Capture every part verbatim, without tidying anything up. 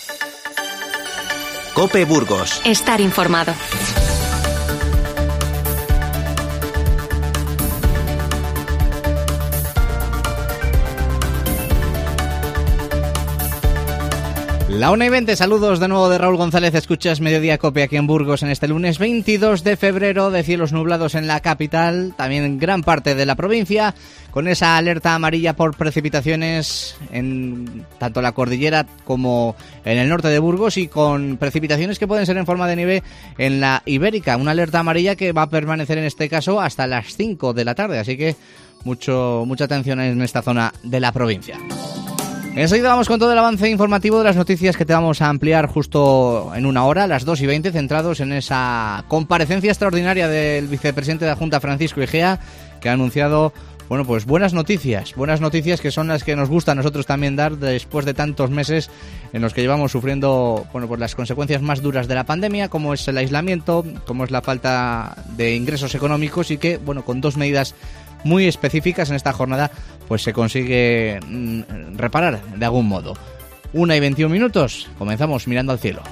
COPE Burgos. Estar informado. La una y veinte, saludos de nuevo de Raúl González, escuchas Mediodía Cope aquí en Burgos en este lunes veintidós de febrero, de cielos nublados en la capital, también en gran parte de la provincia, con esa alerta amarilla por precipitaciones en tanto la cordillera como en el norte de Burgos y con precipitaciones que pueden ser en forma de nieve en la Ibérica, una alerta amarilla que va a permanecer en este caso hasta las cinco de la tarde, así que mucho mucha atención en esta zona de la provincia. Enseguida vamos con todo el avance informativo de las noticias que te vamos a ampliar justo en una hora, a las dos y veinte, centrados en esa comparecencia extraordinaria del vicepresidente de la Junta, Francisco Igea, que ha anunciado, bueno, pues buenas noticias, buenas noticias que son las que nos gusta a nosotros también dar después de tantos meses en los que llevamos sufriendo, bueno, pues las consecuencias más duras de la pandemia, como es el aislamiento, como es la falta de ingresos económicos y que, bueno, con dos medidas muy específicas en esta jornada, pues se consigue mm, reparar de algún modo. Una y veintiún minutos, comenzamos mirando al cielo.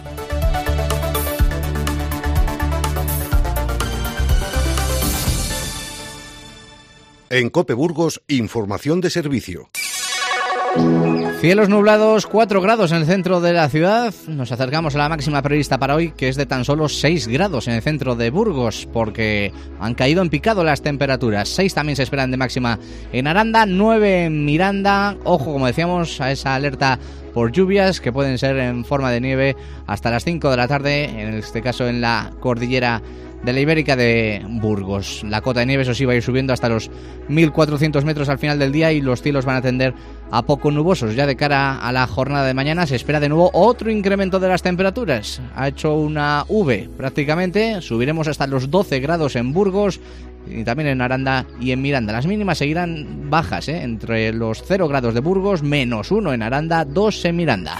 En COPE Burgos, información de servicio. Cielos nublados, cuatro grados en el centro de la ciudad. Nos acercamos a la máxima prevista para hoy, que es de tan solo seis grados en el centro de Burgos, porque han caído en picado las temperaturas. seis también se esperan de máxima en Aranda, nueve en Miranda. Ojo, como decíamos, a esa alerta por lluvias que pueden ser en forma de nieve hasta las cinco de la tarde, en este caso en la cordillera de la Ibérica de Burgos. La cota de nieve, eso sí, va a ir subiendo hasta los mil cuatrocientos metros al final del día y los cielos van a tender a poco nubosos. Ya de cara a la jornada de mañana se espera de nuevo otro incremento de las temperaturas. Ha hecho una V prácticamente, subiremos hasta los doce grados en Burgos y también en Aranda y en Miranda. Las mínimas seguirán bajas, ¿eh? Entre los cero grados de Burgos, menos uno en Aranda, dos en Miranda.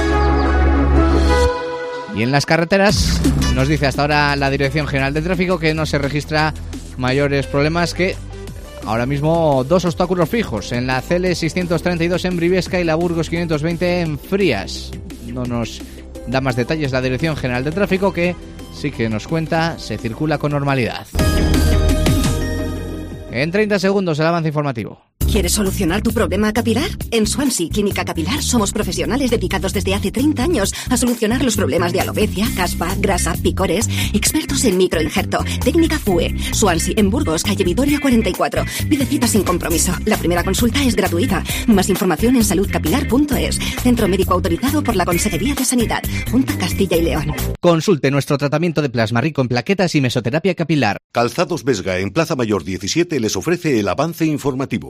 Y en las carreteras nos dice hasta ahora la Dirección General de Tráfico que no se registra mayores problemas, que ahora mismo dos obstáculos fijos en la C L seiscientos treinta y dos en Briviesca y la Burgos quinientos veinte en Frías. No nos da más detalles la Dirección General de Tráfico, que sí que nos cuenta se circula con normalidad. En treinta segundos el avance informativo. ¿Quieres solucionar tu problema capilar? En Swansea Clínica Capilar somos profesionales dedicados desde hace treinta años a solucionar los problemas de alopecia, caspa, grasa, picores, expertos en microinjerto, técnica F U E. Swansea en Burgos, calle Vitoria cuarenta y cuatro. Pide cita sin compromiso. La primera consulta es gratuita. Más información en salud capilar punto es. Centro médico autorizado por la Consejería de Sanidad, Junta Castilla y León. Consulte nuestro tratamiento de plasma rico en plaquetas y mesoterapia capilar. Calzados Vesga en Plaza Mayor diecisiete les ofrece el avance informativo.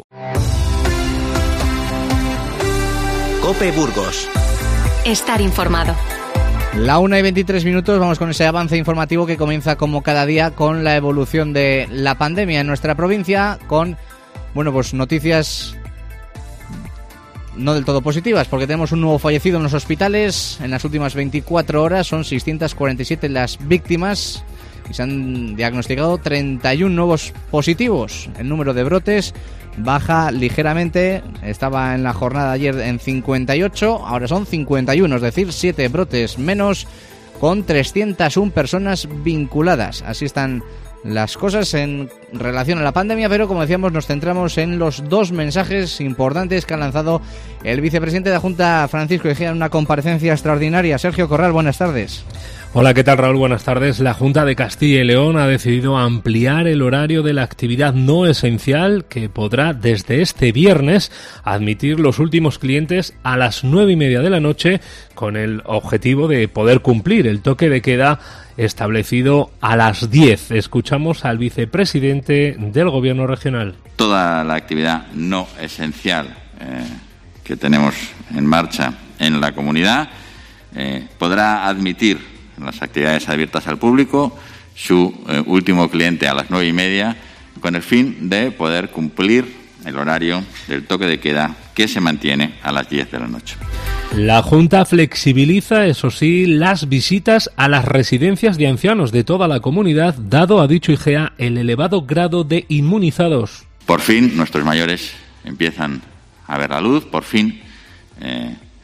COPE Burgos. Estar informado. La una y veintitrés minutos, vamos con ese avance informativo que comienza como cada día con la evolución de la pandemia en nuestra provincia, con, bueno, pues noticias no del todo positivas, porque tenemos un nuevo fallecido en los hospitales. En las últimas veinticuatro horas son seiscientas cuarenta y siete las víctimas y se han diagnosticado treinta y uno nuevos positivos. El número de brotes baja ligeramente, estaba en la jornada de ayer en cincuenta y ocho, ahora son cincuenta y uno, es decir, siete brotes menos, con trescientas una personas vinculadas. Así están las cosas en relación a la pandemia, pero como decíamos, nos centramos en los dos mensajes importantes que ha lanzado el vicepresidente de la Junta, Francisco Igea, en una comparecencia extraordinaria. Sergio Corral, buenas tardes. Hola, ¿qué tal, Raúl? Buenas tardes. La Junta de Castilla y León ha decidido ampliar el horario de la actividad no esencial, que podrá desde este viernes admitir los últimos clientes a las nueve y media de la noche, con el objetivo de poder cumplir el toque de queda establecido a las diez. Escuchamos al vicepresidente del Gobierno regional. Toda la actividad no esencial eh, que tenemos en marcha en la comunidad eh, podrá admitir las actividades abiertas al público su eh, último cliente a las nueve y media, con el fin de poder cumplir el horario del toque de queda, que se mantiene a las diez de la noche. La Junta flexibiliza, eso sí, las visitas a las residencias de ancianos de toda la comunidad, dado, ha dicho Igea, el elevado grado de inmunizados. Por fin nuestros mayores empiezan a ver la luz, por fin eh,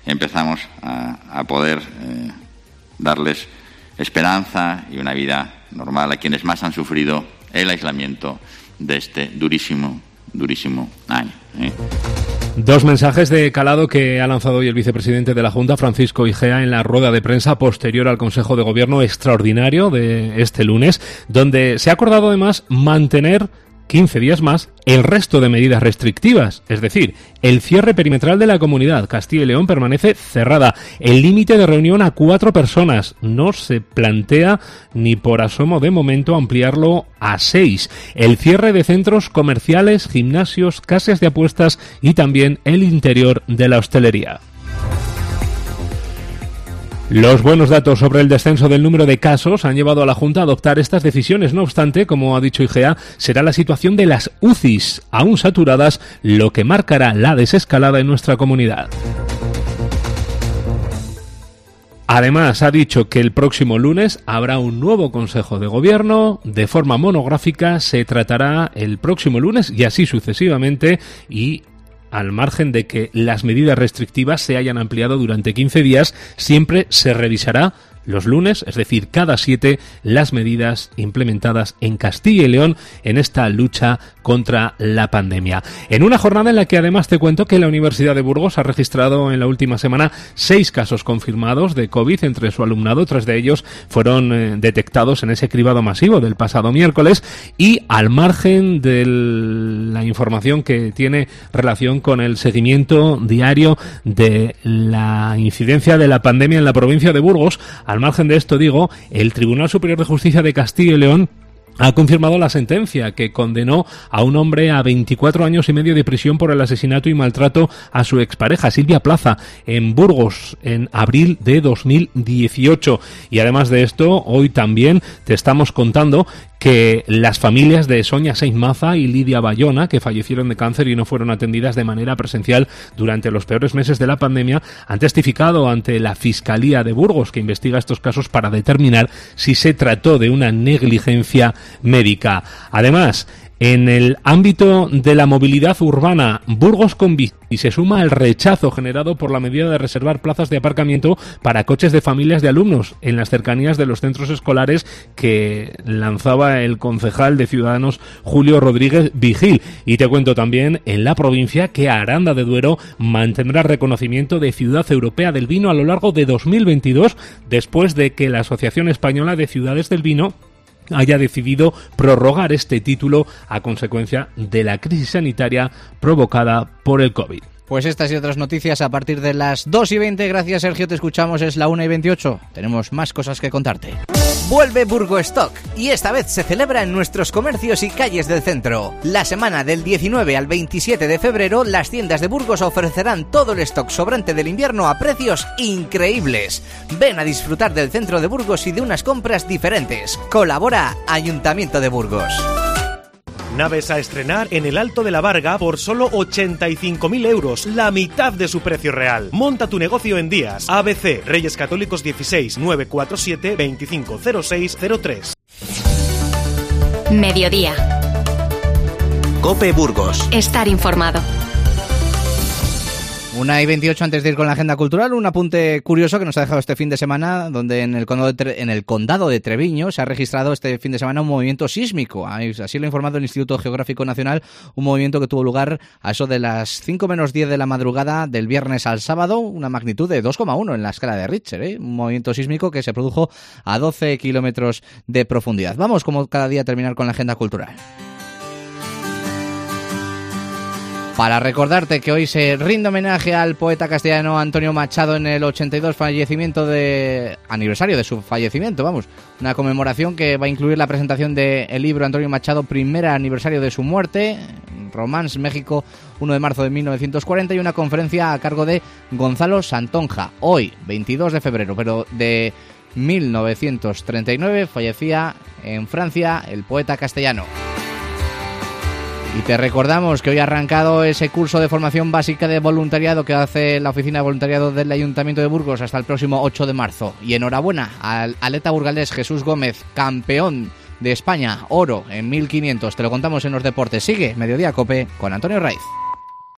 empezamos a, a poder eh, darles esperanza y una vida normal a quienes más han sufrido el aislamiento de este durísimo, durísimo año, ¿eh? Dos mensajes de calado que ha lanzado hoy el vicepresidente de la Junta, Francisco Igea, en la rueda de prensa posterior al Consejo de Gobierno extraordinario de este lunes, donde se ha acordado además mantener quince días más el resto de medidas restrictivas, es decir, el cierre perimetral de la comunidad. Castilla y León permanece cerrada. El límite de reunión a cuatro personas. No se plantea ni por asomo de momento ampliarlo a seis. El cierre de centros comerciales, gimnasios, casas de apuestas y también el interior de la hostelería. Los buenos datos sobre el descenso del número de casos han llevado a la Junta a adoptar estas decisiones. No obstante, como ha dicho Igea, será la situación de las U C Is aún saturadas lo que marcará la desescalada en nuestra comunidad. Además, ha dicho que el próximo lunes habrá un nuevo Consejo de Gobierno. De forma monográfica se tratará el próximo lunes y así sucesivamente, y al margen de que las medidas restrictivas se hayan ampliado durante quince días, siempre se revisará los lunes, es decir, cada siete, las medidas implementadas en Castilla y León en esta lucha contra la pandemia. En una jornada en la que además te cuento que la Universidad de Burgos ha registrado en la última semana seis casos confirmados de COVID entre su alumnado. Tres de ellos fueron eh, detectados en ese cribado masivo del pasado miércoles, y al margen de la información que tiene relación con el seguimiento diario de la incidencia de la pandemia en la provincia de Burgos, al margen de esto, digo, el Tribunal Superior de Justicia de Castilla y León ha confirmado la sentencia que condenó a un hombre a veinticuatro años y medio de prisión por el asesinato y maltrato a su expareja, Silvia Plaza, en Burgos, en abril de dos mil dieciocho. Y además de esto, hoy también te estamos contando que las familias de Sonia Sainz-Maza y Lidia Bayona, que fallecieron de cáncer y no fueron atendidas de manera presencial durante los peores meses de la pandemia, han testificado ante la Fiscalía de Burgos, que investiga estos casos para determinar si se trató de una negligencia médica. Además, en el ámbito de la movilidad urbana, Burgos con Bici se suma al rechazo generado por la medida de reservar plazas de aparcamiento para coches de familias de alumnos en las cercanías de los centros escolares que lanzaba el concejal de Ciudadanos Julio Rodríguez Vigil. Y te cuento también en la provincia que Aranda de Duero mantendrá reconocimiento de Ciudad Europea del Vino a lo largo de dos mil veintidós, después de que la Asociación Española de Ciudades del Vino haya decidido prorrogar este título a consecuencia de la crisis sanitaria provocada por el COVID. Pues estas y otras noticias a partir de las dos y veinte. Gracias, Sergio, te escuchamos, es la una y veintiocho. Tenemos más cosas que contarte. Vuelve Burgostock, y esta vez se celebra en nuestros comercios y calles del centro. La semana del diecinueve al veintisiete de febrero, las tiendas de Burgos ofrecerán todo el stock sobrante del invierno a precios increíbles. Ven a disfrutar del centro de Burgos y de unas compras diferentes. Colabora Ayuntamiento de Burgos. Naves a estrenar en el Alto de la Varga por solo ochenta y cinco mil euros, la mitad de su precio real. Monta tu negocio en días. A B C, Reyes Católicos dieciséis, nueve cuatro siete, veinticinco cero seis cero tres. Mediodía. COPE Burgos. Estar informado. Una y veintiocho, antes de ir con la agenda cultural, un apunte curioso que nos ha dejado este fin de semana, donde en el condado de, Tre- en el condado de Treviño se ha registrado este fin de semana un movimiento sísmico. Así lo ha informado el Instituto Geográfico Nacional, un movimiento que tuvo lugar a eso de las cinco menos diez de la madrugada del viernes al sábado, una magnitud de dos coma uno en la escala de Richter, ¿eh? Un movimiento sísmico que se produjo a doce kilómetros de profundidad. Vamos, como cada día, a terminar con la agenda cultural. Para recordarte que hoy se rinde homenaje al poeta castellano Antonio Machado en el ochenta y dos fallecimiento de aniversario de su fallecimiento, vamos, una conmemoración que va a incluir la presentación del libro Antonio Machado, primer aniversario de su muerte, Romance, México, uno de marzo de mil novecientos cuarenta, y una conferencia a cargo de Gonzalo Santonja. Hoy, veintidós de febrero, pero de mil novecientos treinta y nueve, fallecía en Francia el poeta castellano. Y te recordamos que hoy ha arrancado ese curso de formación básica de voluntariado que hace la Oficina de Voluntariado del Ayuntamiento de Burgos hasta el próximo ocho de marzo. Y enhorabuena al atleta burgalés Jesús Gómez, campeón de España, oro en mil quinientos. Te lo contamos en los deportes. Sigue Mediodía Cope con Antonio Raiz.